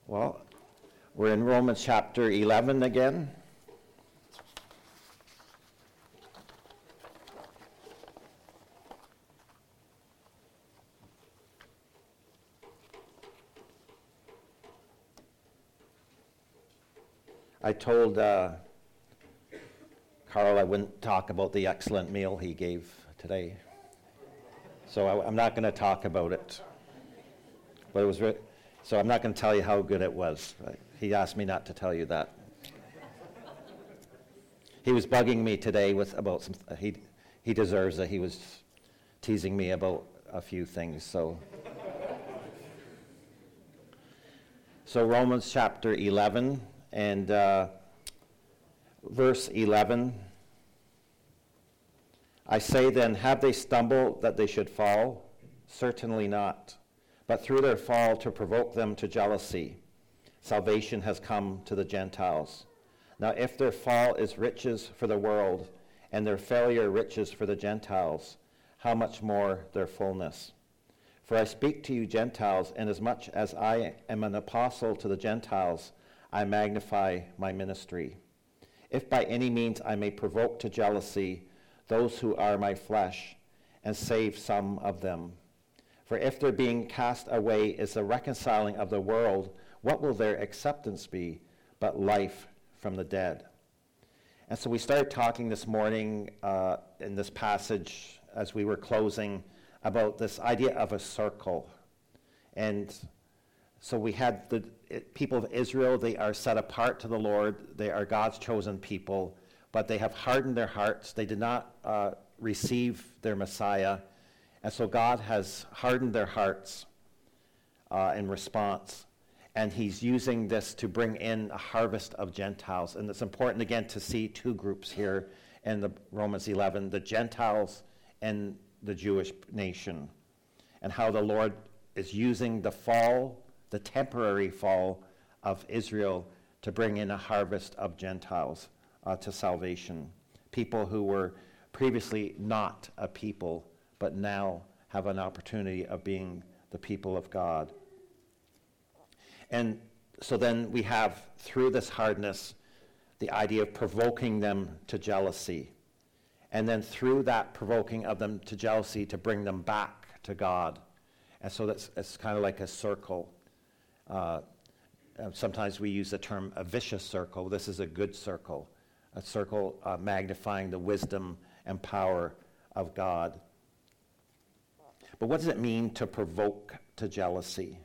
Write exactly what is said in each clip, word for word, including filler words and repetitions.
Well, we're in Romans chapter eleven again. I told uh, Carl I wouldn't talk about the excellent meal he gave today. So I, I'm not going to talk about it. But it was re- so I'm not going to tell you how good it was. He asked me not to tell you that. He was bugging me today with about some. He he deserves it. He was teasing me about a few things. So so Romans chapter eleven and uh, verse eleven. I say then, have they stumbled that they should fall? Certainly not. But through their fall to provoke them to jealousy, salvation has come to the Gentiles. Now if their fall is riches for the world, and their failure riches for the Gentiles, how much more their fullness? For I speak to you Gentiles, inasmuch as I am an apostle to the Gentiles, I magnify my ministry. If by any means I may provoke to jealousy those who are my flesh, and save some of them. For if their being cast away is the reconciling of the world, what will their acceptance be but life from the dead? And so we started talking this morning uh, in this passage as we were closing about this idea of a circle. And so we had the it, people of Israel, they are set apart to the Lord. They are God's chosen people, but they have hardened their hearts. They did not uh, receive their Messiah. And so God has hardened their hearts uh, in response, and he's using this to bring in a harvest of Gentiles. And it's important, again, to see two groups here in the Romans eleven, the Gentiles and the Jewish nation, and how the Lord is using the fall, the temporary fall of Israel to bring in a harvest of Gentiles uh, to salvation, people who were previously not a people, but now have an opportunity of being the people of God. And so then we have, through this hardness, the idea of provoking them to jealousy. And then through that provoking of them to jealousy, to bring them back to God. And so that's it's kind of like a circle. Uh, sometimes we use the term a vicious circle. This is a good circle, a circle uh, magnifying the wisdom and power of God. But what does it mean to provoke to jealousy?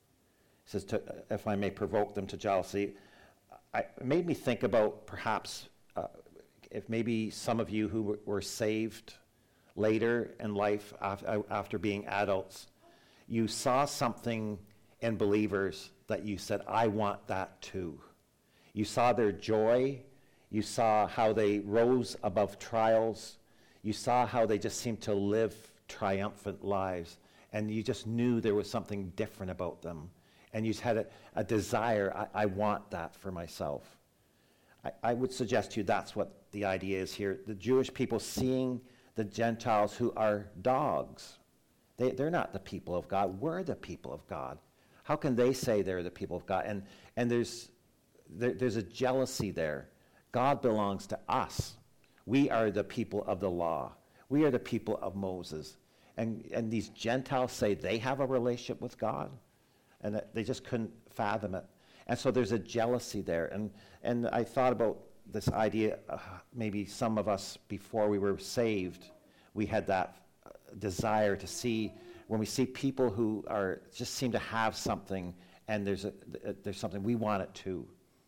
It says, to, if I may provoke them to jealousy. I, it made me think about perhaps uh, if maybe some of you who w- were saved later in life after, after being adults, you saw something in believers that you said, I want that too. You saw their joy. You saw how they rose above trials. You saw how they just seemed to live triumphant lives, and you just knew there was something different about them, and you just had a, a desire, I, I want that for myself. I, I would suggest to you that's what the idea is here. The Jewish people seeing the Gentiles who are dogs. They, they're not the people of God. We're the people of God. How can they say they're the people of God? And, and there's, there, there's a jealousy there. God belongs to us. We are the people of the law. We are the people of Moses. And, and these Gentiles say they have a relationship with God, and that they just couldn't fathom it. And so there's a jealousy there. And, and I thought about this idea, uh, maybe some of us, before we were saved, we had that uh, desire to see, when we see people who are just seem to have something, and there's, a, there's something, we want it too.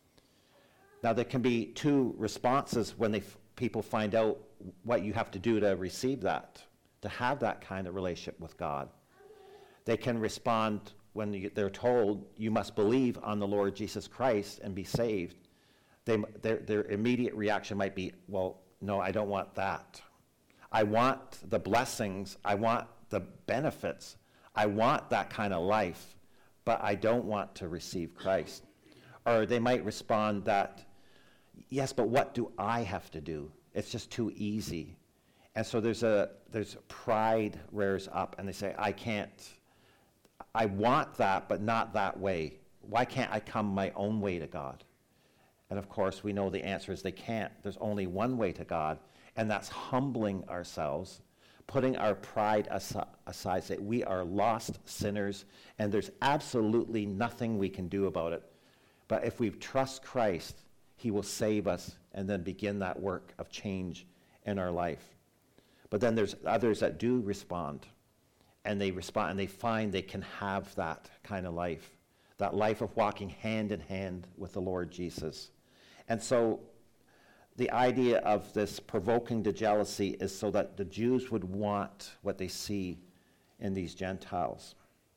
Now, there can be two responses when they f- people find out what you have to do to receive that, to have that kind of relationship with God. They can respond when you, they're told, you must believe on the Lord Jesus Christ and be saved. They, their, their immediate reaction might be, well, no, I don't want that. I want the blessings. I want the benefits. I want that kind of life, but I don't want to receive Christ. Or they might respond that, yes, but what do I have to do? It's just too easy. And so there's a there's pride rears up, and they say, I can't, I want that, but not that way. why can't I come my own way to God? And of course, we know the answer is they can't. There's only one way to God, and that's humbling ourselves, putting our pride asi- aside, say we are lost sinners, and there's absolutely nothing we can do about it. But if we trust Christ, he will save us and then begin that work of change in our life. But then there's others that do respond, and they respond and they find they can have that kind of life, that life of walking hand in hand with the Lord Jesus. And so the idea of this provoking to jealousy is so that the Jews would want what they see in these Gentiles.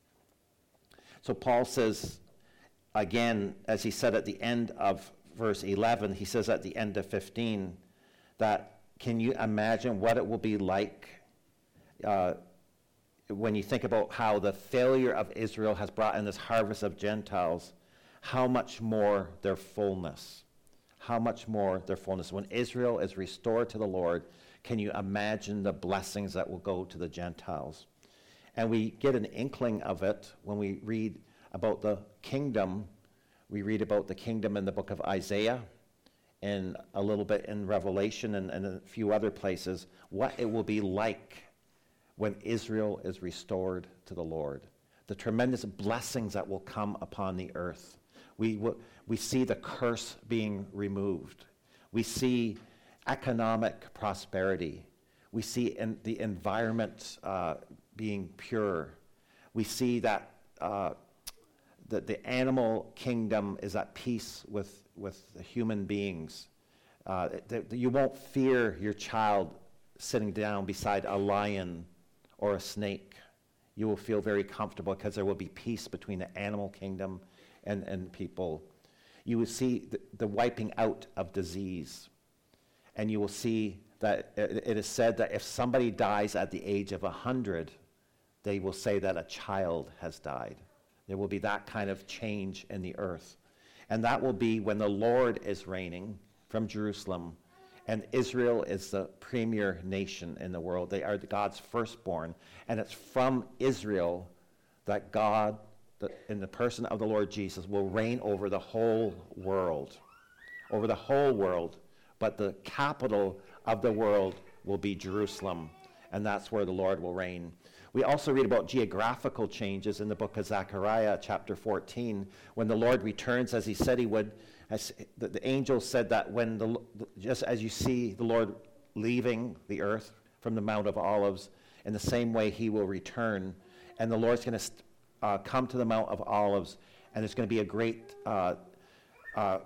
So Paul says, again, as he said at the end of verse eleven, he says at the end of fifteen, that can you imagine what it will be like uh, when you think about how the failure of Israel has brought in this harvest of Gentiles, how much more their fullness, how much more their fullness. When Israel is restored to the Lord, can you imagine the blessings that will go to the Gentiles? And we get an inkling of it when we read about the kingdom. We read about the kingdom in the book of Isaiah and a little bit in Revelation and, and a few other places, what it will be like when Israel is restored to the Lord. The tremendous blessings that will come upon the earth. We, we see the curse being removed. We see economic prosperity. We see in the environment uh, being pure. We see that uh, the, the animal kingdom is at peace with, with the human beings. Uh, that you won't fear your child sitting down beside a lion or a snake. You will feel very comfortable because there will be peace between the animal kingdom and, and people. You will see the, the wiping out of disease. And you will see that it, it is said that if somebody dies at the age of one hundred, they will say that a child has died. There will be that kind of change in the earth. And that will be when the Lord is reigning from Jerusalem, and Israel is the premier nation in the world. They are God's firstborn, and it's from Israel that God, the, in the person of the Lord Jesus, will reign over the whole world, over the whole world. But the capital of the world will be Jerusalem, and that's where the Lord will reign. We also read about geographical changes in the book of Zechariah, chapter fourteen, when the Lord returns as he said he would. As the, the angel said that when, the, just as you see the Lord leaving the earth from the Mount of Olives, in the same way he will return. And the Lord's going to uh, come to the Mount of Olives, and there's going to be a great uh, uh,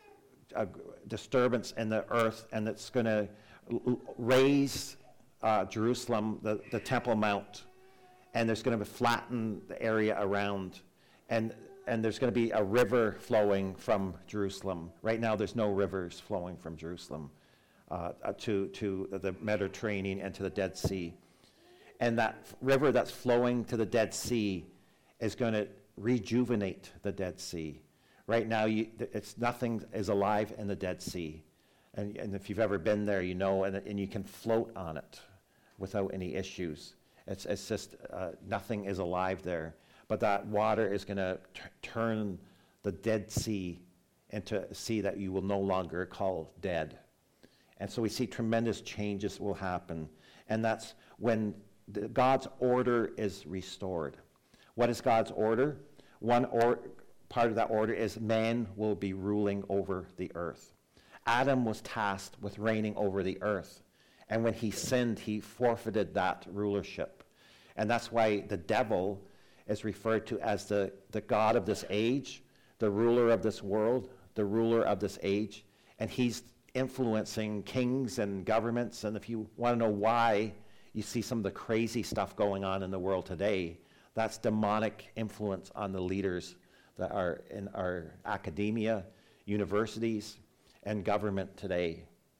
a disturbance in the earth, and it's going to l- raise uh, Jerusalem, the, the Temple Mount, and there's going to flatten the area around, and and there's going to be a river flowing from Jerusalem. Right now, there's no rivers flowing from Jerusalem uh, to to the Mediterranean and to the Dead Sea, and that f- river that's flowing to the Dead Sea is going to rejuvenate the Dead Sea. Right now, you, it's nothing is alive in the Dead Sea, and, and if you've ever been there, you know, and, and you can float on it without any issues. It's it's just uh, nothing is alive there, but that water is going to t- turn the Dead Sea into a sea that you will no longer call dead, and so we see tremendous changes will happen, and that's when the, God's order is restored. What is God's order? One or part of that order is man will be ruling over the earth. Adam was tasked with reigning over the earth. And when he sinned, he forfeited that rulership. And that's why the devil is referred to as the, the god of this age, the ruler of this world, the ruler of this age. And he's influencing kings and governments. And if you want to know why you see some of the crazy stuff going on in the world today, that's demonic influence on the leaders that are in our academia, universities, and government today.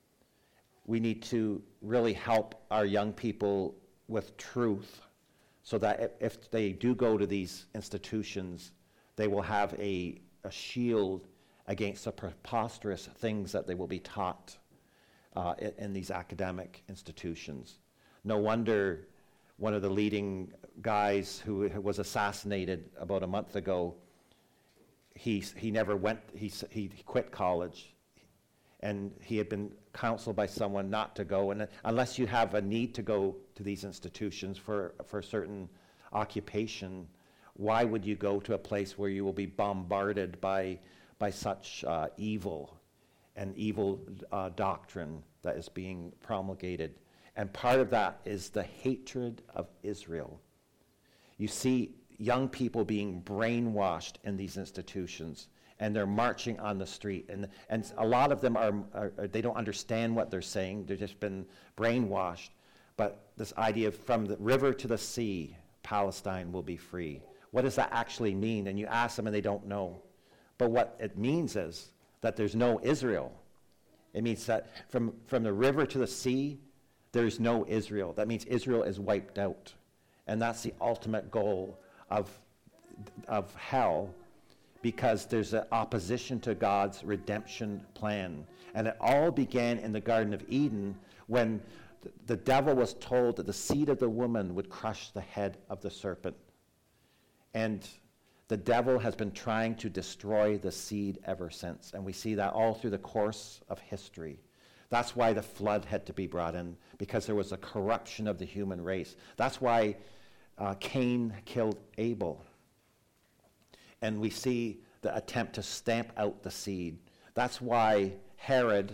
We need to really help our young people with truth so that if they do go to these institutions, they will have a, a shield against the preposterous things that they will be taught uh, in, in these academic institutions. No wonder one of the leading guys who was assassinated about a month ago, he, he never went, he, he quit college, and he had been counseled by someone not to go. And unless you have a need to go to these institutions for, for a certain occupation, why would you go to a place where you will be bombarded by, by such uh, evil and evil uh, doctrine that is being promulgated? And part of that is the hatred of Israel. You see young people being brainwashed in these institutions, and they're marching on the street. And, and a lot of them are, are, are, they don't understand what they're saying. They've just been brainwashed. But this idea of from the river to the sea, Palestine will be free. What does that actually mean? And you ask them and they don't know. But what it means is that there's no Israel. It means that from, from the river to the sea, there's no Israel. That means Israel is wiped out. And that's the ultimate goal of, of hell, because there's an opposition to God's redemption plan. And it all began in the Garden of Eden when th- the devil was told that the seed of the woman would crush the head of the serpent. And the devil has been trying to destroy the seed ever since. And we see that all through the course of history. That's why the flood had to be brought in, because there was a corruption of the human race. That's why uh, Cain killed Abel. And we see the attempt to stamp out the seed. That's why Herod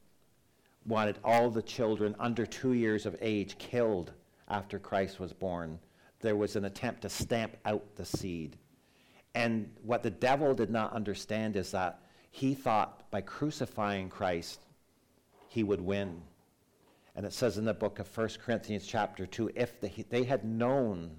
wanted all the children under two years of age killed after Christ was born. There was an attempt to stamp out the seed. And what the devil did not understand is that he thought by crucifying Christ, he would win. And it says in the book of First Corinthians chapter two, if they, they had known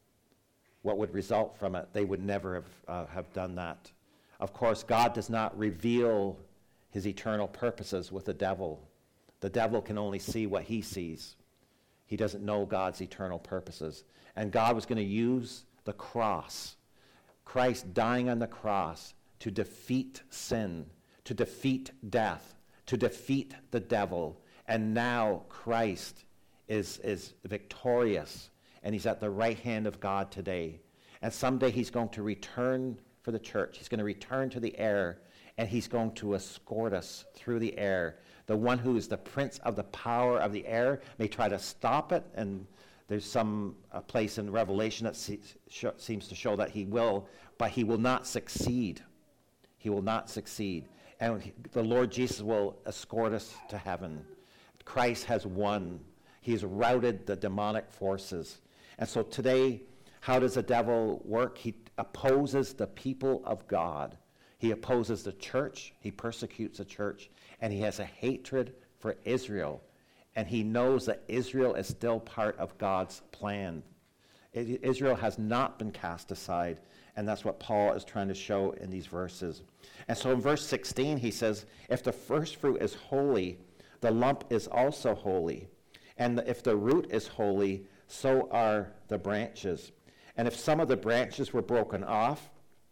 what would result from it, they would never have, uh, have done that. Of course, God does not reveal his eternal purposes with the devil. The devil can only see what he sees. He doesn't know God's eternal purposes. And God was going to use the cross, Christ dying on the cross, to defeat sin, to defeat death, to defeat the devil. And now Christ is, is victorious, and he's at the right hand of God today. And someday he's going to return for the church. He's going to return to the air, and he's going to escort us through the air. The one who is the prince of the power of the air may try to stop it, and there's some a place in Revelation that se- sh- seems to show that he will, but he will not succeed. He will not succeed. And he, the Lord Jesus will escort us to heaven. Christ has won. He's routed the demonic forces. And so today, how does the devil work? He opposes the people of God. He opposes the church. He persecutes the church. And he has a hatred for Israel. And he knows that Israel is still part of God's plan. I- Israel has not been cast aside. And that's what Paul is trying to show in these verses. And so in verse sixteen, he says, if the first fruit is holy, the lump is also holy. And if the root is holy, so are the branches. And if some of the branches were broken off,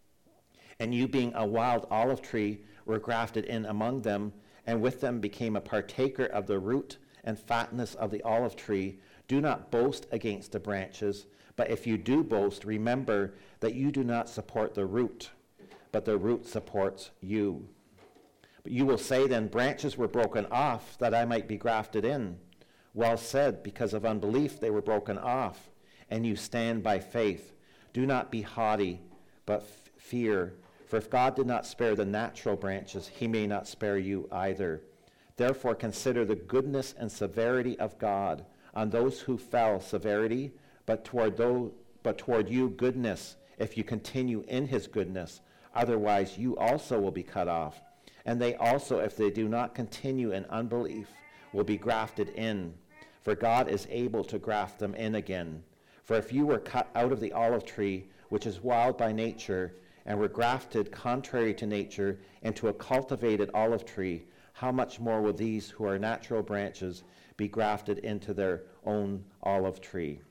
and you being a wild olive tree were grafted in among them, and with them became a partaker of the root and fatness of the olive tree, do not boast against the branches, but if you do boast, remember that you do not support the root, but the root supports you. But you will say then, branches were broken off that I might be grafted in. Well said, because of unbelief they were broken off, and you stand by faith. Do not be haughty, but f- fear. For if God did not spare the natural branches, he may not spare you either. Therefore consider the goodness and severity of God. On those who fell, severity, but toward those, but toward you goodness, if you continue in his goodness. Otherwise you also will be cut off. And they also, if they do not continue in unbelief, will be grafted in. For God is able to graft them in again. For if you were cut out of the olive tree, which is wild by nature, and were grafted contrary to nature into a cultivated olive tree, how much more will these who are natural branches be grafted into their own olive tree?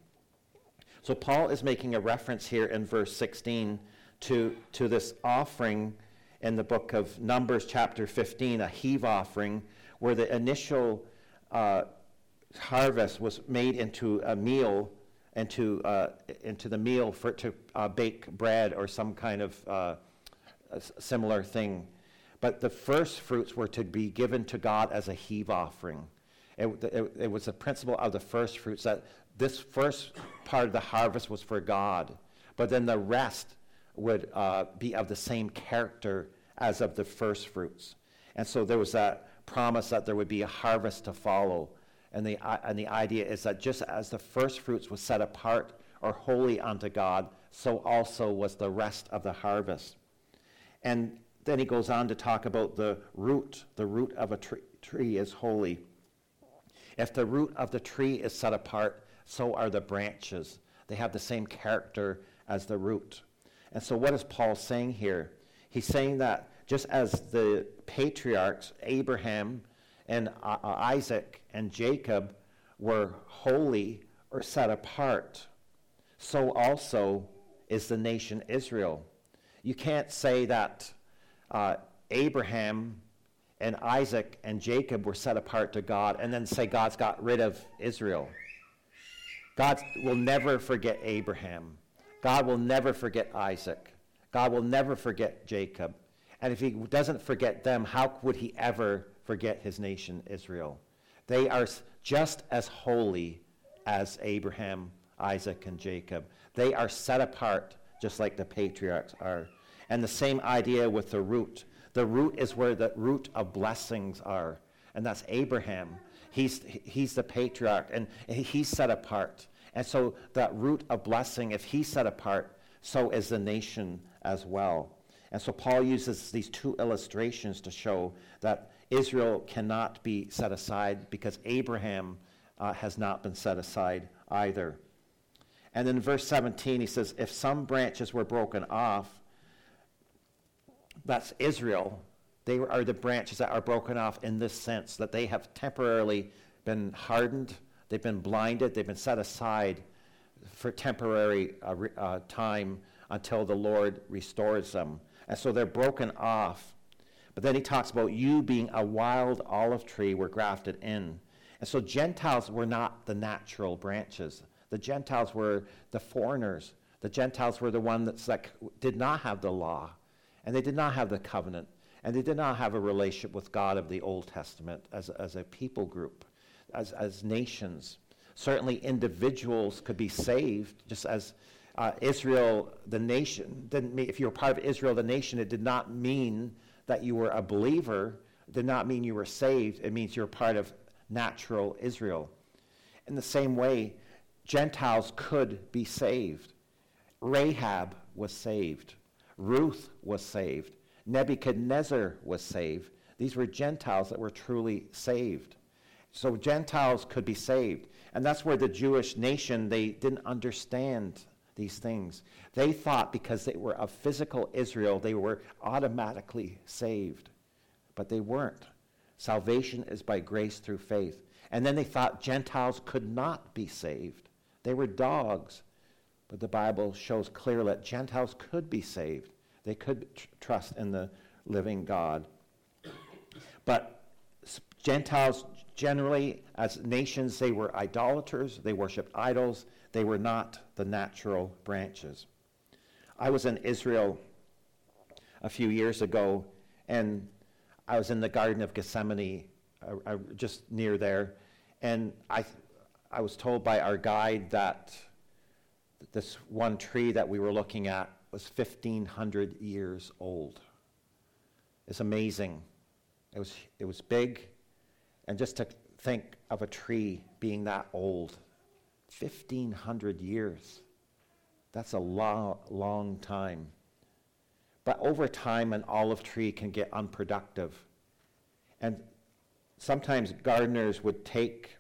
So Paul is making a reference here in verse sixteen to, to this offering in the book of Numbers chapter fifteen, a heave offering, where the initial uh, harvest was made into a meal, into uh, into the meal for to uh, bake bread or some kind of uh, a s- similar thing. But the first fruits were to be given to God as a heave offering. It, it, it was a principle of the first fruits that this first part of the harvest was for God, but then the rest would uh, be of the same character as of the first fruits. And so there was that promise that there would be a harvest to follow. And the, uh, and the idea is that just as the first fruits was set apart or holy unto God, so also was the rest of the harvest. And then he goes on to talk about the root. The root of a tree, tree is holy. If the root of the tree is set apart, so are the branches. They have the same character as the root. And so what is Paul saying here? He's saying that just as the patriarchs, Abraham and uh, Isaac and Jacob, were holy or set apart, so also is the nation Israel. You can't say that uh, Abraham and Isaac and Jacob were set apart to God and then say God's got rid of Israel. God will never forget Abraham. God will never forget Isaac. God will never forget Jacob. And if he doesn't forget them, how would he ever forget his nation Israel? They are just as holy as Abraham, Isaac, and Jacob. They are set apart just like the patriarchs are. And the same idea with the root. The root is where the root of blessings are. And that's Abraham. He's, he's the patriarch, and he's set apart. And so that root of blessing, if he's set apart, so is the nation as well. And so Paul uses these two illustrations to show that Israel cannot be set aside because Abraham uh, has not been set aside either. And then in verse seventeen, he says, if some branches were broken off, that's Israel. They are the branches that are broken off in this sense, that they have temporarily been hardened, they've been blinded, they've been set aside for temporary uh, re- uh, time until the Lord restores them. And so they're broken off. But then he talks about you being a wild olive tree were grafted in. And so Gentiles were not the natural branches. The Gentiles were the foreigners. The Gentiles were the ones that did not have the law. And they did not have the covenant. And they did not have a relationship with God of the Old Testament as, as a people group, as, as nations. Certainly individuals could be saved, just as uh, Israel, the nation, didn't mean, if you were part of Israel, the nation, it did not mean that you were a believer. It did not mean you were saved. It means you're part of natural Israel. In the same way, Gentiles could be saved. Rahab was saved. Ruth was saved. Nebuchadnezzar was saved. These were Gentiles that were truly saved. So Gentiles could be saved. And that's where the Jewish nation, they didn't understand these things. They thought because they were of physical Israel, they were automatically saved. But they weren't. Salvation is by grace through faith. And then they thought Gentiles could not be saved. They were dogs. But the Bible shows clearly that Gentiles could be saved. They could tr- trust in the living God. But Gentiles generally, as nations, they were idolaters. They worshipped idols. They were not the natural branches. I was in Israel a few years ago, and I was in the Garden of Gethsemane, uh, uh, just near there, and I, I was told by our guide that this one tree that we were looking at was fifteen hundred years old. It's amazing. It was, it was big, and just to think of a tree being that old, fifteen hundred years, that's a long, long time. But over time, an olive tree can get unproductive. And sometimes gardeners would take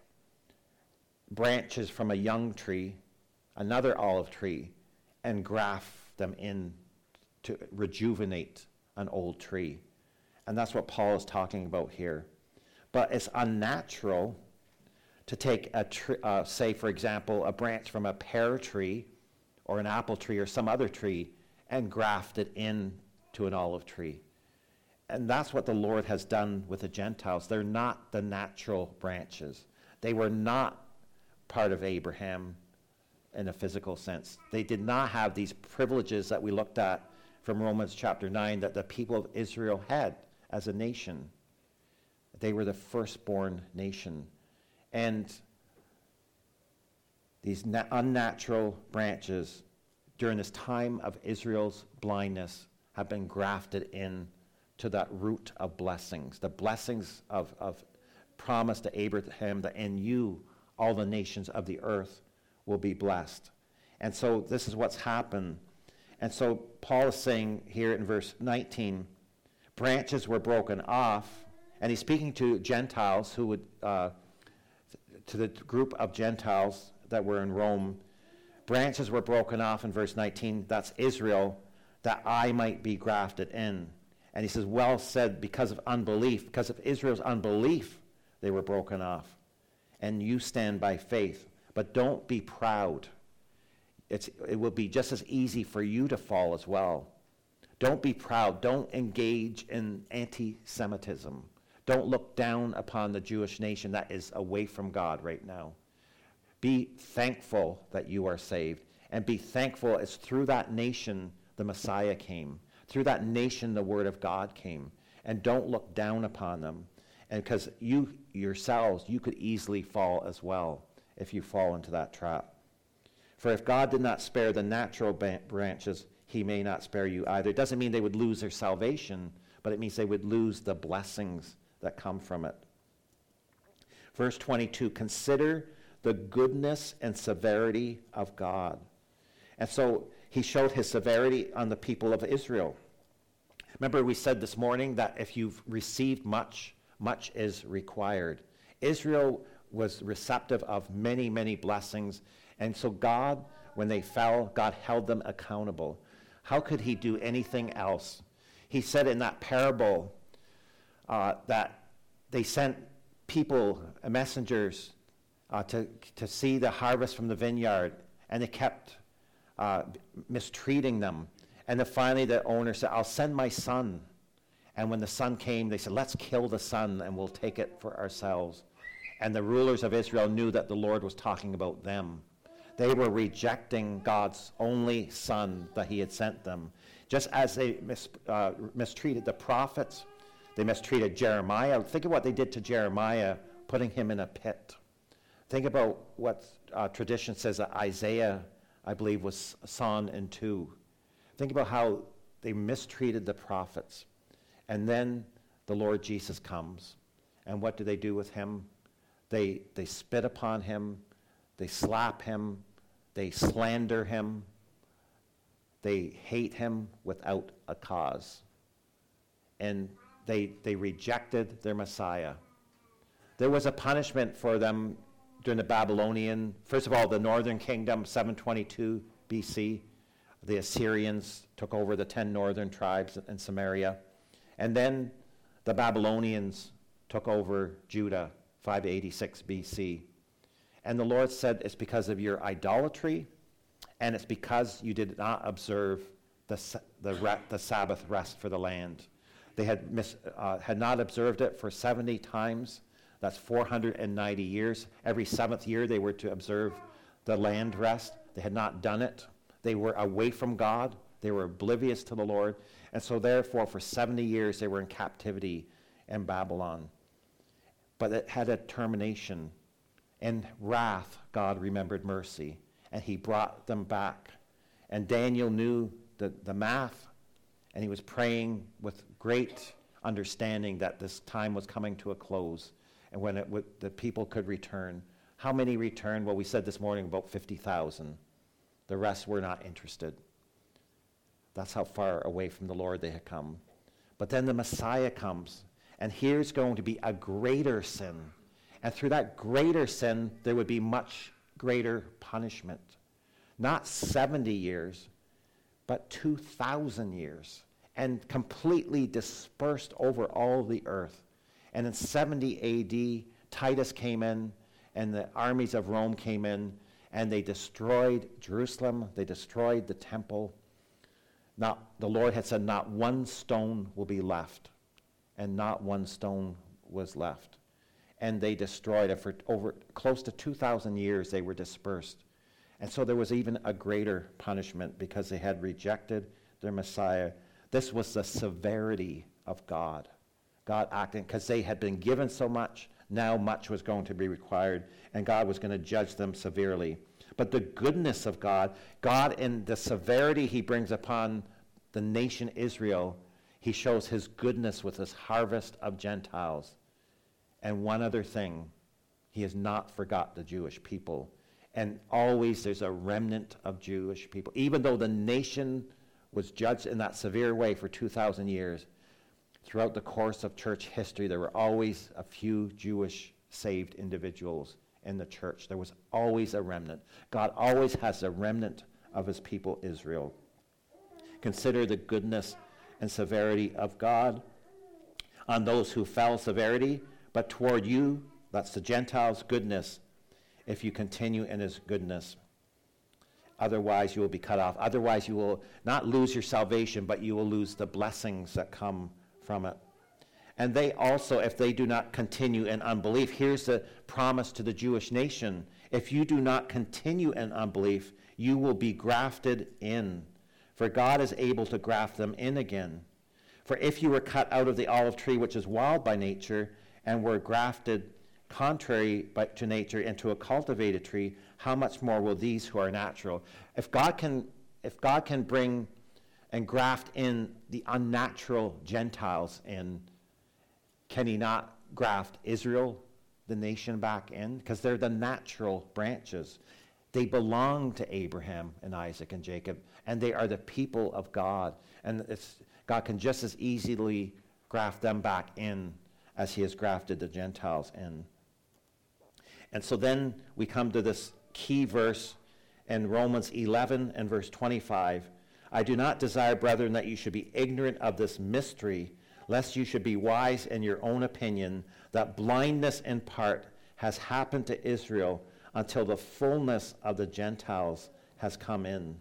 branches from a young tree, another olive tree, and graft them in to rejuvenate an old tree. And that's what Paul is talking about here. But it's unnatural to take a tree, uh, say, for example, a branch from a pear tree or an apple tree or some other tree and graft it in to an olive tree. And that's what the Lord has done with the Gentiles. They're not the natural branches. They were not part of Abraham in a physical sense. They did not have these privileges that we looked at from Romans chapter nine that the people of Israel had as a nation. They were the firstborn nation. And these na- unnatural branches during this time of Israel's blindness have been grafted in to that root of blessings, the blessings of, of promise to Abraham that in you all the nations of the earth will be blessed. And so this is what's happened. And so Paul is saying here in verse nineteen, branches were broken off, and he's speaking to Gentiles who would, uh, to the group of Gentiles that were in Rome. Branches were broken off in verse nineteen, that's Israel, that I might be grafted in. And he says, well said, because of unbelief, because of Israel's unbelief, they were broken off. And you stand by faith. But don't be proud. It's, it will be just as easy for you to fall as well. Don't be proud. Don't engage in anti-Semitism. Don't look down upon the Jewish nation that is away from God right now. Be thankful that you are saved. And be thankful it's through that nation the Messiah came. Through that nation the Word of God came. And don't look down upon them. And because you yourselves, you could easily fall as well if you fall into that trap. For if God did not spare the natural ba- branches, he may not spare you either. It doesn't mean they would lose their salvation, but it means they would lose the blessings that come from it. Verse twenty-two, consider the goodness and severity of God. And so he showed his severity on the people of Israel. Remember we said this morning that if you've received much, much is required. Israel was receptive of many, many blessings. And so God, when they fell, God held them accountable. How could he do anything else? He said in that parable uh, that they sent people, uh, messengers, uh, to, to see the harvest from the vineyard, and they kept uh, mistreating them. And then finally the owner said, I'll send my son. And when the son came, they said, let's kill the son and we'll take it for ourselves. And the rulers of Israel knew that the Lord was talking about them. They were rejecting God's only son that he had sent them. Just as they mis, uh, mistreated the prophets, they mistreated Jeremiah. Think of what they did to Jeremiah, putting him in a pit. Think about what uh, tradition says that Isaiah, I believe, was sawn in two. Think about how they mistreated the prophets. And then the Lord Jesus comes. And what do they do with him? They, they spit upon him. They slap him. They slander him. They hate him without a cause. And they, they rejected their Messiah. There was a punishment for them during the Babylonian, first of all, the northern kingdom, seven twenty-two B C. The Assyrians took over the ten northern tribes in Samaria. And then the Babylonians took over Judah, five eighty-six B C. And the Lord said, it's because of your idolatry, and it's because you did not observe the, the, re- the Sabbath rest for the land. They had, mis- uh, had not observed it for seventy times. That's four hundred ninety years. Every seventh year they were to observe the land rest. They had not done it. They were away from God. They were oblivious to the Lord. And so therefore for seventy years they were in captivity in Babylon. But it had a termination. In wrath, God remembered mercy, and he brought them back. And Daniel knew the, the math, and he was praying with great understanding that this time was coming to a close, and when it would, the people could return. How many returned? Well, we said this morning about fifty thousand. The rest were not interested. That's how far away from the Lord they had come. But then the Messiah comes, and here's going to be a greater sin. And through that greater sin, there would be much greater punishment. Not seventy years, but two thousand years, and completely dispersed over all the earth. And in seventy A D, Titus came in, and the armies of Rome came in, and they destroyed Jerusalem. They destroyed the temple. Not, the Lord had said, not one stone will be left. And not one stone was left. And they destroyed it for over close to two thousand years. They were dispersed. And so there was even a greater punishment because they had rejected their Messiah. This was the severity of God. God acting, because they had been given so much, now much was going to be required, and God was going to judge them severely. But the goodness of God, God in the severity he brings upon the nation Israel, he shows his goodness with this harvest of Gentiles. And one other thing, he has not forgot the Jewish people. And always there's a remnant of Jewish people. Even though the nation was judged in that severe way for two thousand years, throughout the course of church history, there were always a few Jewish saved individuals in the church. There was always a remnant. God always has a remnant of his people, Israel. Consider the goodness and severity of God on those who fell, severity, but toward you, that's the Gentiles, goodness, if you continue in his goodness. Otherwise, you will be cut off. Otherwise, you will not lose your salvation, but you will lose the blessings that come from it. And they also, if they do not continue in unbelief, here's the promise to the Jewish nation. If you do not continue in unbelief, you will be grafted in. For God is able to graft them in again. For if you were cut out of the olive tree, which is wild by nature, and were grafted contrary to nature into a cultivated tree, how much more will these who are natural? If God can, if God can bring and graft in the unnatural Gentiles in, can he not graft Israel, the nation, back in? Because they're the natural branches. They belong to Abraham and Isaac and Jacob, and they are the people of God. And it's, God can just as easily graft them back in as he has grafted the Gentiles in. And so then we come to this key verse in Romans eleven and verse twenty-five. I do not desire, brethren, that you should be ignorant of this mystery, lest you should be wise in your own opinion, that blindness in part has happened to Israel until the fullness of the Gentiles has come in.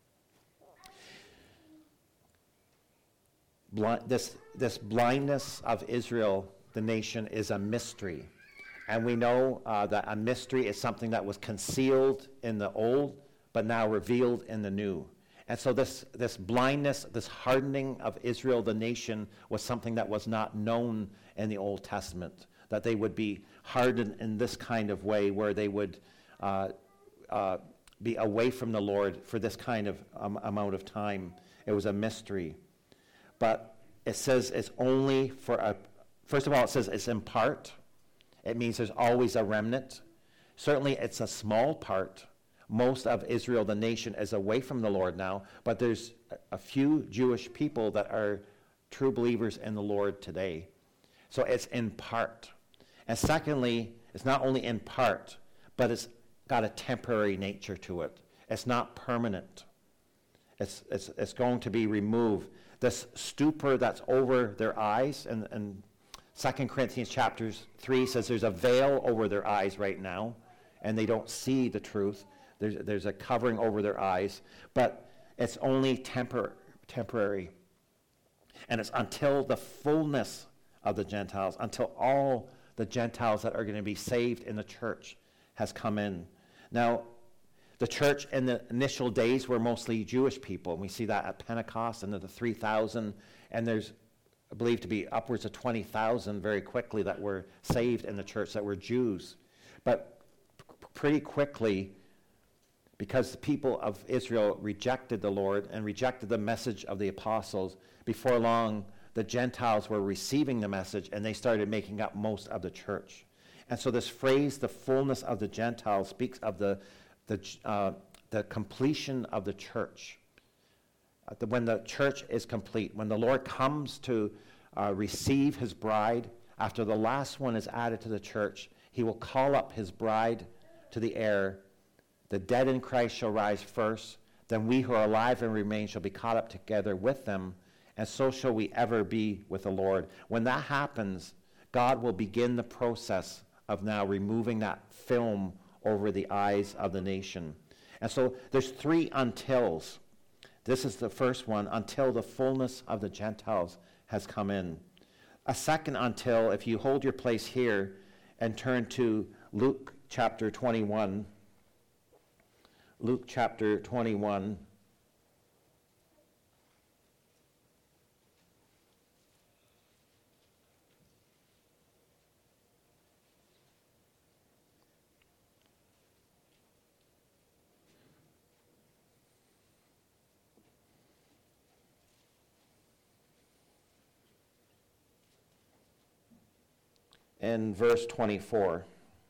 Blind, this, this blindness of Israel, the nation, is a mystery. And we know uh, that a mystery is something that was concealed in the old, but now revealed in the new. And so this, this blindness, this hardening of Israel, the nation, was something that was not known in the Old Testament, that they would be hardened in this kind of way where they would uh, uh, be away from the Lord for this kind of um, amount of time. It was a mystery. But it says it's only for a, first of all, it says it's in part. It means there's always a remnant. Certainly it's a small part. Most of Israel, the nation, is away from the Lord now, but there's a few Jewish people that are true believers in the Lord today. So it's in part. And secondly, it's not only in part, but it's got a temporary nature to it. It's not permanent. It's, it's, it's going to be removed. This stupor that's over their eyes, and, and Second Corinthians chapter three says there's a veil over their eyes right now, and they don't see the truth. There's, there's a covering over their eyes, but it's only tempor- temporary. And it's until the fullness of the Gentiles, until all the Gentiles that are going to be saved in the church has come in. Now, the church in the initial days were mostly Jewish people, and we see that at Pentecost and the three thousand, and there's believed to be upwards of twenty thousand very quickly that were saved in the church that were Jews. But p- pretty quickly, because the people of Israel rejected the Lord and rejected the message of the apostles, before long, the Gentiles were receiving the message, and they started making up most of the church. And so this phrase, the fullness of the Gentiles, speaks of the, the, uh, the completion of the church. Uh, the, when the church is complete, when the Lord comes to uh, receive his bride, after the last one is added to the church, he will call up his bride to the air. The dead in Christ shall rise first, then we who are alive and remain shall be caught up together with them, and so shall we ever be with the Lord. When that happens, God will begin the process of now removing that film over the eyes of the nation. And so there's three untils. This is the first one, until the fullness of the Gentiles has come in. A second until, if you hold your place here and turn to Luke chapter twenty-one. Luke chapter twenty-one. in verse twenty-four.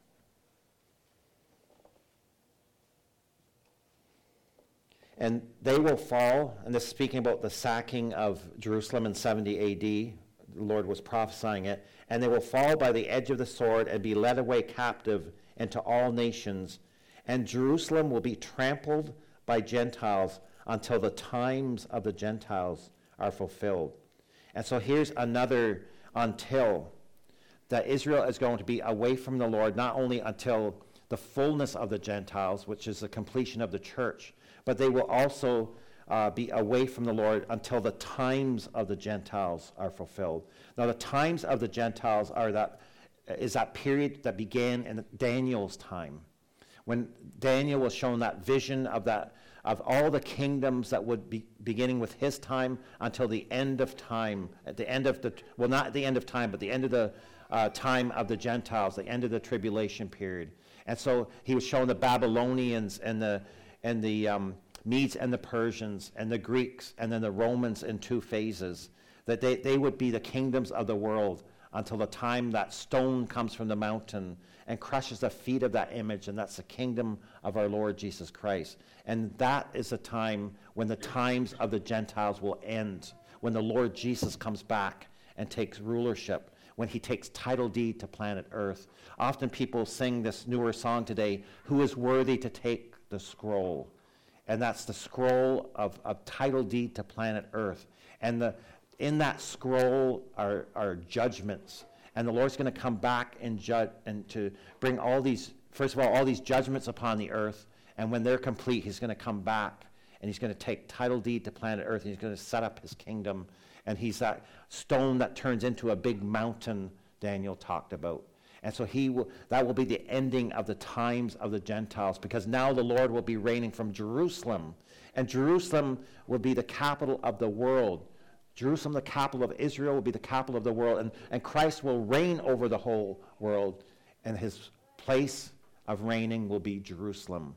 And they will fall, and this is speaking about the sacking of Jerusalem in seventy A D. The Lord was prophesying it. And they will fall by the edge of the sword and be led away captive into all nations. And Jerusalem will be trampled by Gentiles until the times of the Gentiles are fulfilled. And so here's another until, that Israel is going to be away from the Lord, not only until the fullness of the Gentiles, which is the completion of the church, but they will also uh, be away from the Lord until the times of the Gentiles are fulfilled. Now, the times of the Gentiles are that is that period that began in Daniel's time, when Daniel was shown that vision of that of all the kingdoms that would be beginning with his time until the end of time, at the end of the well, not the end of time, but the end of the uh, time of the Gentiles, the end of the tribulation period. And so he was shown the Babylonians and the and the um, Medes and the Persians and the Greeks and then the Romans in two phases, that they, they would be the kingdoms of the world until the time that stone comes from the mountain and crushes the feet of that image, and that's the kingdom of our Lord Jesus Christ. And that is the time when the times of the Gentiles will end, when the Lord Jesus comes back and takes rulership, when he takes title deed to planet Earth. Often people sing this newer song today, "Who is worthy to take the scroll?" And that's the scroll of, of title deed to planet Earth. And the, in that scroll are, are judgments. And the Lord's going to come back and judge and to bring all these, first of all, all these judgments upon the earth. And when they're complete, he's going to come back and he's going to take title deed to planet Earth. And he's going to set up his kingdom. And he's that stone that turns into a big mountain Daniel talked about. And so he will, that will be the ending of the times of the Gentiles, because now the Lord will be reigning from Jerusalem. And Jerusalem will be the capital of the world. Jerusalem, the capital of Israel, will be the capital of the world. And, and Christ will reign over the whole world. And his place of reigning will be Jerusalem.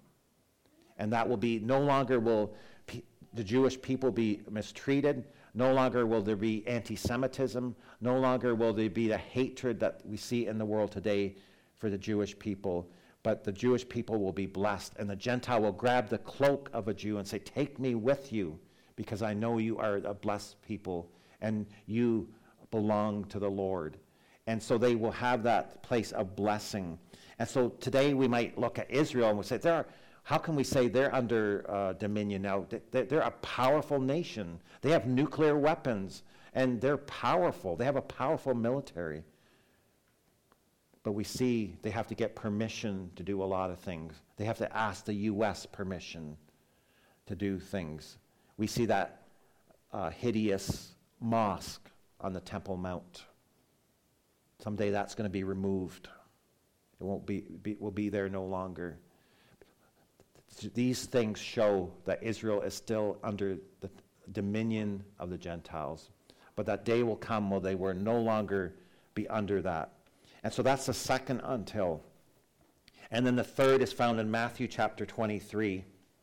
And that will be, no longer will pe- the Jewish people be mistreated. No longer will there be anti-Semitism. No longer will there be the hatred that we see in the world today for the Jewish people. But the Jewish people will be blessed. And the Gentile will grab the cloak of a Jew and say, "Take me with you, because I know you are a blessed people and you belong to the Lord." And so they will have that place of blessing. And so today we might look at Israel and we'll say, "There are, how can we say they're under uh, dominion now? They're a powerful nation. They have nuclear weapons, and they're powerful. They have a powerful military." But we see they have to get permission to do a lot of things. They have to ask the U S permission to do things. We see that uh, hideous mosque on the Temple Mount. Someday that's going to be removed. It won't be, be will be there no longer. These things show that Israel is still under the dominion of the Gentiles. But that day will come where they will no longer be under that. And so that's the second until. And then the third is found in Matthew chapter twenty-three.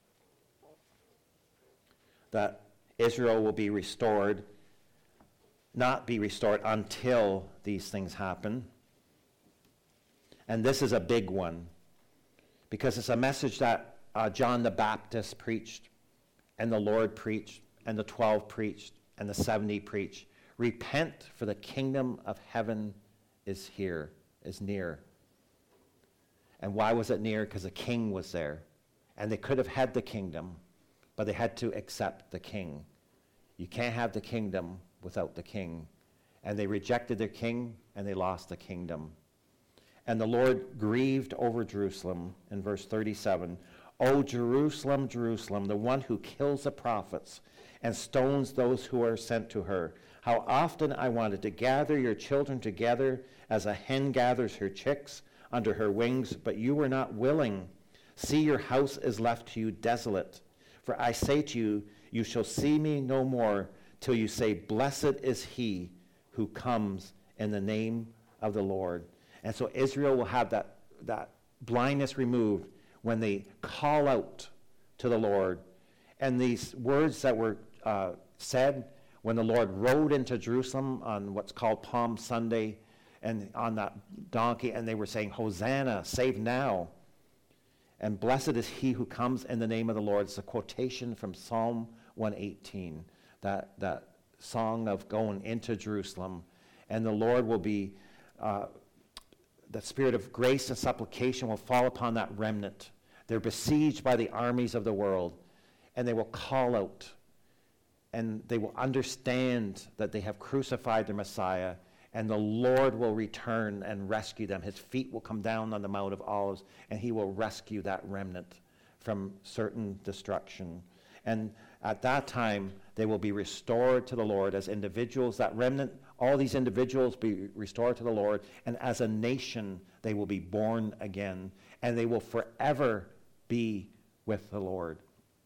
That Israel will be restored, not be restored until these things happen. And this is a big one, because it's a message that Uh, John the Baptist preached, and the Lord preached, and the twelve preached, and the seventy preached. Repent, for the kingdom of heaven is here, is near. And why was it near? Because the king was there. And they could have had the kingdom, but they had to accept the king. You can't have the kingdom without the king. And they rejected their king, and they lost the kingdom. And the Lord grieved over Jerusalem in verse thirty-seven. "O Jerusalem, Jerusalem, the one who kills the prophets and stones those who are sent to her. How often I wanted to gather your children together as a hen gathers her chicks under her wings, but you were not willing. See, your house is left to you desolate. For I say to you, you shall see me no more till you say, Blessed is he who comes in the name of the Lord." And so Israel will have that, that blindness removed when they call out to the Lord. And these words that were uh, said when the Lord rode into Jerusalem on what's called Palm Sunday, and on that donkey, and they were saying, Hosanna, save now. And blessed is he who comes in the name of the Lord. It's a quotation from Psalm one eighteen, that, that song of going into Jerusalem. And the Lord will be, uh, the spirit of grace and supplication will fall upon that remnant. They're besieged by the armies of the world, and they will call out, and they will understand that they have crucified their Messiah, and the Lord will return and rescue them. His feet will come down on the Mount of Olives, and he will rescue that remnant from certain destruction. And at that time, they will be restored to the Lord as individuals. That remnant, all these individuals be restored to the Lord, and as a nation, they will be born again, and they will forever be with the Lord.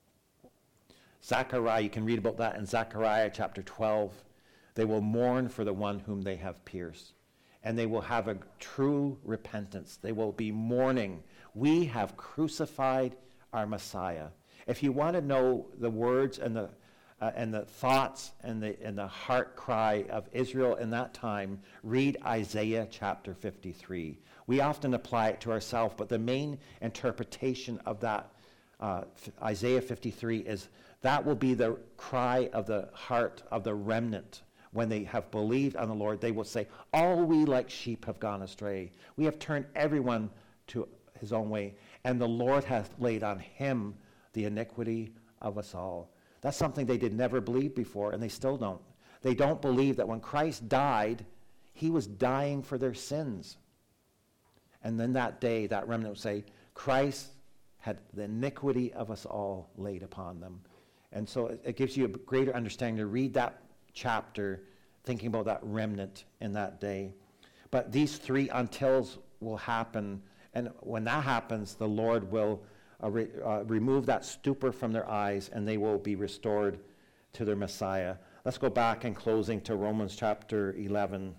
Zechariah, you can read about that in Zechariah chapter twelve. They will mourn for the one whom they have pierced, and they will have a true repentance. They will be mourning. We have crucified our Messiah. If you want to know the words and the uh, and the thoughts and the and the heart cry of Israel in that time, read Isaiah chapter fifty-three. We often apply it to ourselves, but the main interpretation of that uh, Isaiah fifty-three is that will be the cry of the heart of the remnant. When they have believed on the Lord, they will say, all we like sheep have gone astray. We have turned everyone to his own way, and the Lord hath laid on him the iniquity of us all. That's something they did never believe before, and they still don't. They don't believe that when Christ died, he was dying for their sins. And then that day, that remnant would say, Christ had the iniquity of us all laid upon them. And so it, it gives you a greater understanding to read that chapter, thinking about that remnant in that day. But these three untils will happen, and when that happens, the Lord will uh, re, uh, remove that stupor from their eyes, and they will be restored to their Messiah. Let's go back in closing to Romans chapter eleven.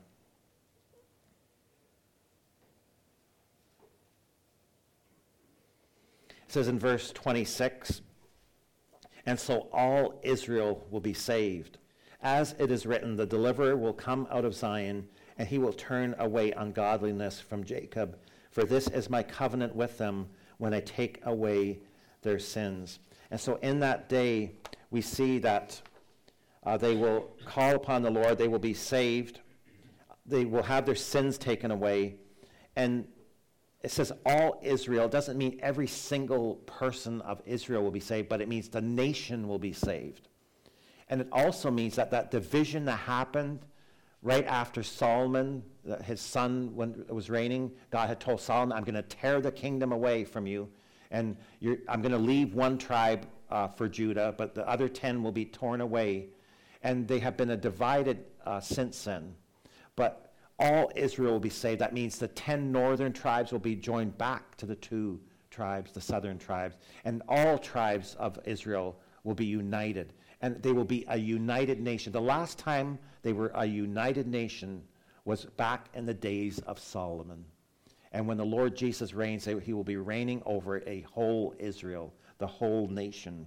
It says in verse twenty-six, and so all Israel will be saved. As it is written, the deliverer will come out of Zion, and he will turn away ungodliness from Jacob. For this is my covenant with them when I take away their sins. And so in that day, we see that uh, they will call upon the Lord. They will be saved. They will have their sins taken away. And it says all Israel. It doesn't mean every single person of Israel will be saved, but it means the nation will be saved. And it also means that that division that happened right after Solomon, his son, when it was reigning, God had told Solomon, I'm going to tear the kingdom away from you, and you're, I'm going to leave one tribe uh, for Judah, but the other ten will be torn away. And they have been a divided uh, since then. But all Israel will be saved. That means the ten northern tribes will be joined back to the two tribes, the southern tribes, and all tribes of Israel will be united. And they will be a united nation. The last time they were a united nation was back in the days of Solomon. And when the Lord Jesus reigns, he will be reigning over a whole Israel, the whole nation.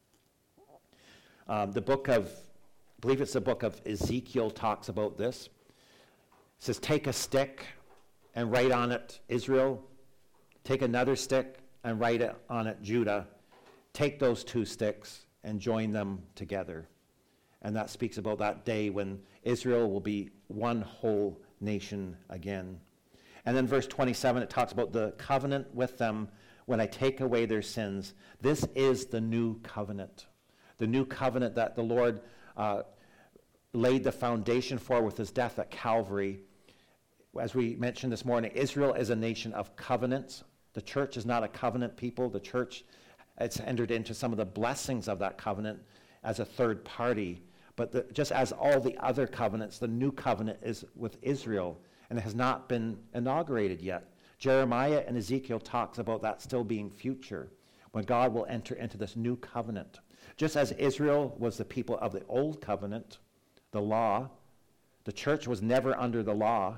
Um, the book of, I believe it's the book of Ezekiel talks about this. It says, take a stick and write on it Israel. Take another stick and write it on it Judah. Take those two sticks and join them together. And that speaks about that day when Israel will be one whole nation again. And then verse twenty-seven, it talks about the covenant with them when I take away their sins. This is the new covenant. The new covenant that the Lord uh, laid the foundation for with his death at Calvary. As we mentioned this morning, Israel is a nation of covenants. The church is not a covenant people. The church, it's entered into some of the blessings of that covenant as a third party. But the, just as all the other covenants, the new covenant is with Israel, and it has not been inaugurated yet. Jeremiah and Ezekiel talks about that still being future, when God will enter into this new covenant. Just as Israel was the people of the old covenant, the law, the church was never under the law.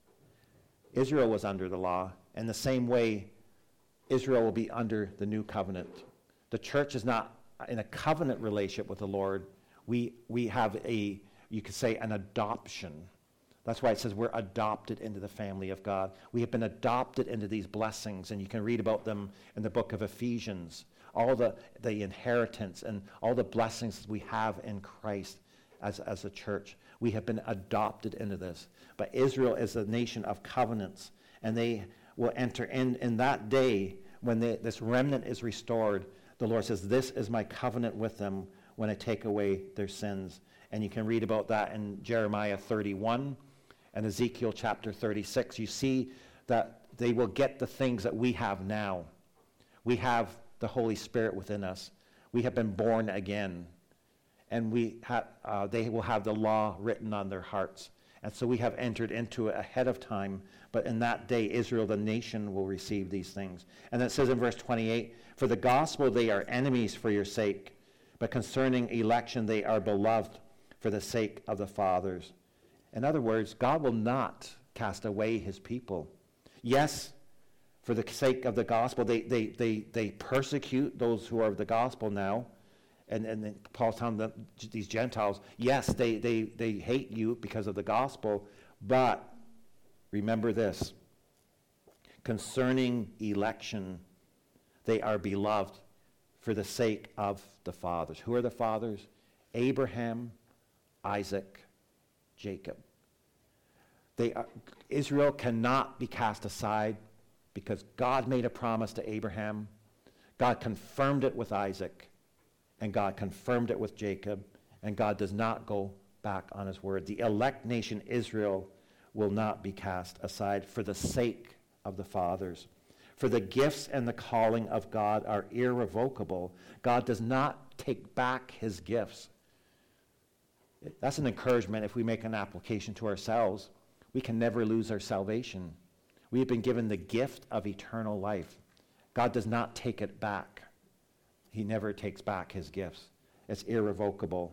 Israel was under the law. In the same way, Israel will be under the new covenant. The church is not in a covenant relationship with the Lord. We we have a, you could say, an adoption. That's why it says we're adopted into the family of God. We have been adopted into these blessings, and you can read about them in the book of Ephesians. All the, the inheritance and all the blessings we have in Christ as, as a church. We have been adopted into this. But Israel is a nation of covenants, and they will enter in in that day when they, this remnant is restored. The Lord says, this is my covenant with them when I take away their sins. And you can read about that in Jeremiah thirty-one and Ezekiel chapter thirty-six. You see that they will get the things that we have now. We have the Holy Spirit within us. We have been born again. And we ha- uh, they will have the law written on their hearts. And so we have entered into it ahead of time. But in that day, Israel, the nation, will receive these things. And then it says in verse twenty-eight, for the gospel they are enemies for your sake, but concerning election they are beloved for the sake of the fathers. In other words, God will not cast away his people. Yes, for the sake of the gospel, they they they, they persecute those who are of the gospel now. And, and then Paul's telling them, these Gentiles, yes, they, they, they hate you because of the gospel, but remember this, concerning election, they are beloved for the sake of the fathers. Who are the fathers? Abraham, Isaac, Jacob. They are, Israel cannot be cast aside because God made a promise to Abraham. God confirmed it with Isaac. And God confirmed it with Jacob, and God does not go back on his word. The elect nation Israel will not be cast aside for the sake of the fathers. For the gifts and the calling of God are irrevocable. God does not take back his gifts. That's an encouragement if we make an application to ourselves. We can never lose our salvation. We have been given the gift of eternal life. God does not take it back. He never takes back his gifts. It's irrevocable.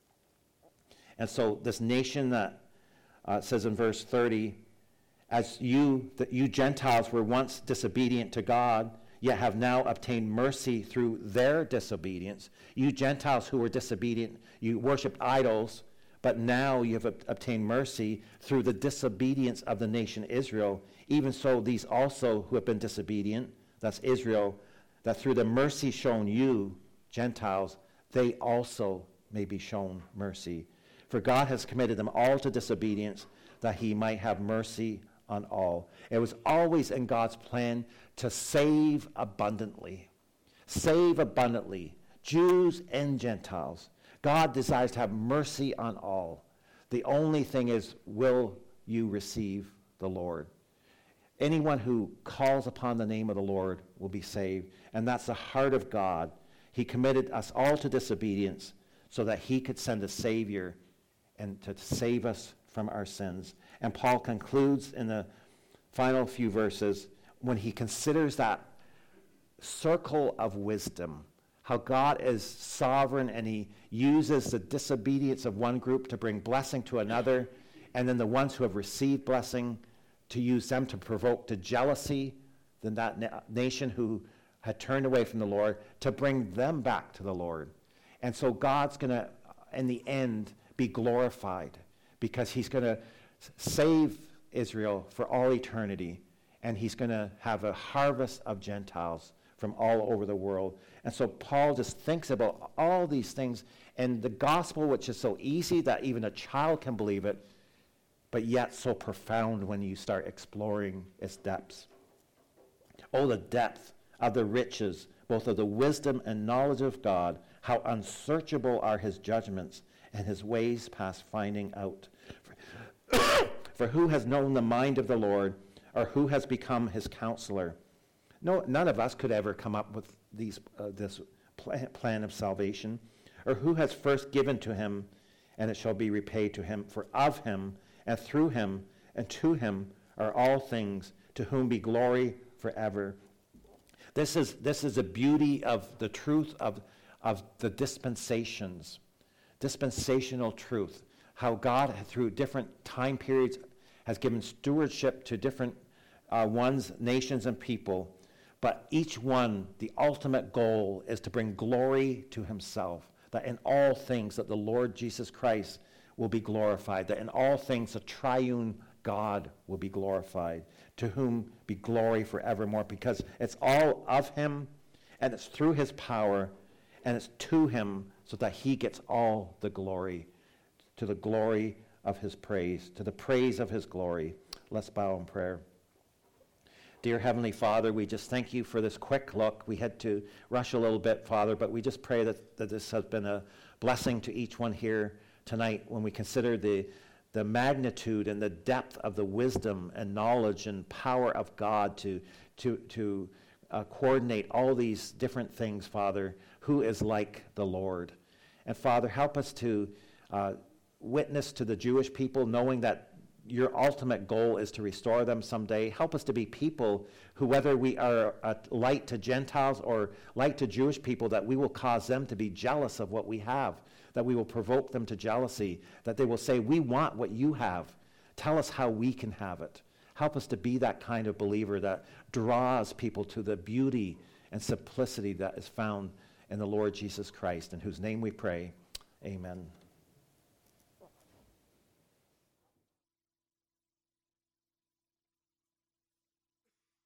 And so this nation that uh, says in verse thirty, as you, that you Gentiles were once disobedient to God, yet have now obtained mercy through their disobedience. You Gentiles who were disobedient, you worshipped idols, but now you have ob- obtained mercy through the disobedience of the nation Israel. Even so, these also who have been disobedient, that's Israel, that through the mercy shown you, Gentiles, they also may be shown mercy. For God has committed them all to disobedience, that he might have mercy on all. It was always in God's plan to save abundantly. Save abundantly, Jews and Gentiles. God desires to have mercy on all. The only thing is, will you receive the Lord? Anyone who calls upon the name of the Lord will be saved. And that's the heart of God. He committed us all to disobedience so that he could send a Savior and to save us from our sins. And Paul concludes in the final few verses when he considers that circle of wisdom, how God is sovereign and he uses the disobedience of one group to bring blessing to another, and then the ones who have received blessing to use them to provoke to jealousy, then that na- nation who had turned away from the Lord, to bring them back to the Lord. And so God's going to, in the end, be glorified because he's going to save Israel for all eternity, and he's going to have a harvest of Gentiles from all over the world. And so Paul just thinks about all these things, and the gospel, which is so easy that even a child can believe it, but yet so profound when you start exploring its depths. Oh, the depth of the riches, both of the wisdom and knowledge of God, how unsearchable are his judgments and his ways past finding out. For, for who has known the mind of the Lord, or who has become his counselor? No, none of us could ever come up with these, uh, this plan, plan of salvation. Or who has first given to him, and it shall be repaid to him. For of him, and through him, and to him are all things, to whom be glory forever. This is this is the beauty of the truth of, of the dispensations, dispensational truth, how God, through different time periods, has given stewardship to different uh, ones, nations, and people. But each one, the ultimate goal is to bring glory to himself, that in all things that the Lord Jesus Christ will be glorified, that in all things the triune God will be glorified, to whom be glory forevermore, because it's all of him, and it's through his power, and it's to him, so that he gets all the glory, to the glory of his praise, to the praise of his glory. Let's bow in prayer. Dear Heavenly Father, we just thank you for this quick look. We had to rush a little bit, Father, but we just pray that, that this has been a blessing to each one here tonight when we consider the, the magnitude and the depth of the wisdom and knowledge and power of God to, to, to uh, coordinate all these different things, Father, who is like the Lord. And Father, help us to uh, witness to the Jewish people, knowing that your ultimate goal is to restore them someday. Help us to be people who, whether we are a light to Gentiles or light to Jewish people, that we will cause them to be jealous of what we have, that we will provoke them to jealousy, that they will say, we want what you have. Tell us how we can have it. Help us to be that kind of believer that draws people to the beauty and simplicity that is found in the Lord Jesus Christ, in whose name we pray. Amen.